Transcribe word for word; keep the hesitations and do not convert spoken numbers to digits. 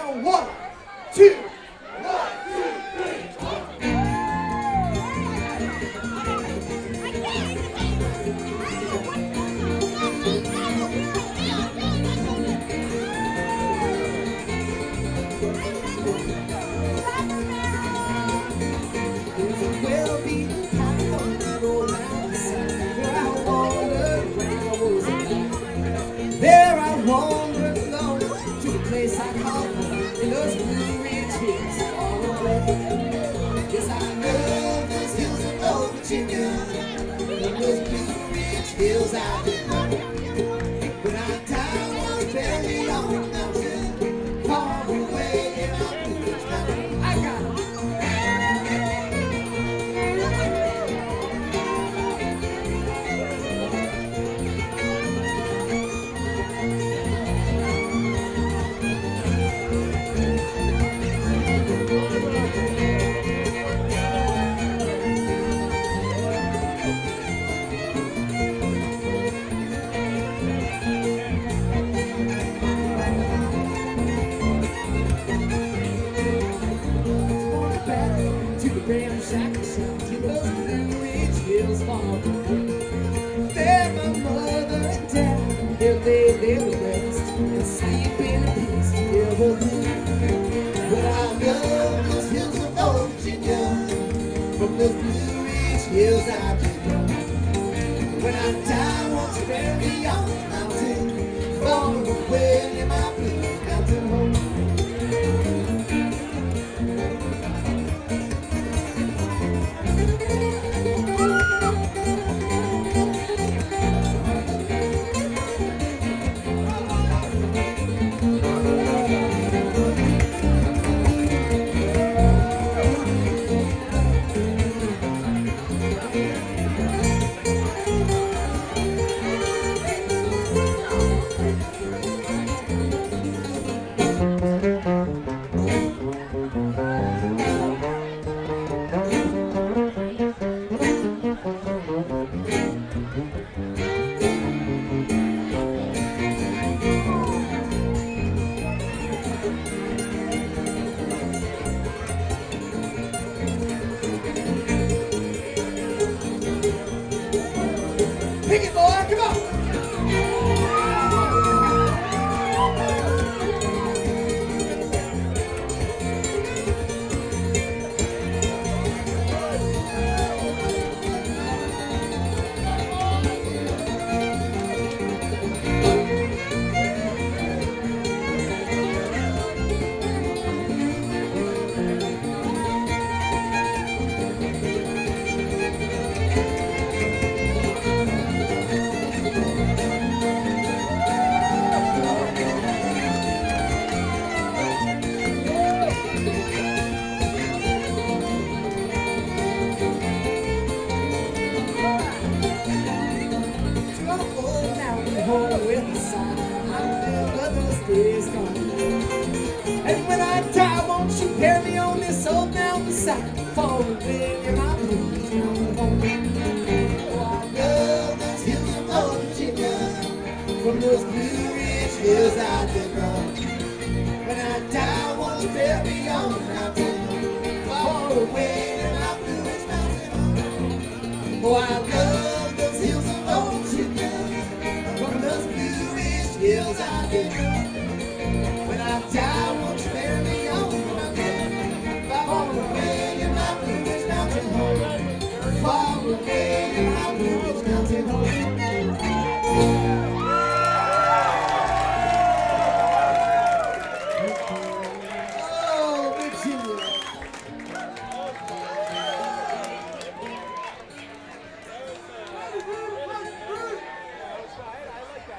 on one, two, one, two, three, four. There I wander alone to the place I call home in those blue ridge hills far away. Yes, I love those hills of old Virginia, and those blue ridge hills I do know. When I die, I want to bury me on the mountain, far away in my blue ridge mountain. I got it. Ramshackle sound to those blue ridge hills far away. There my mother and dad, they'll lay their rest and sleep in peace evermore. But I love those hills of old Virginia, from those blue ridge hills I do know. When I die, I want to bury me on the mountain, far away in my blue mountain home. Pick it, boy, come on! With the sun, I remember those days.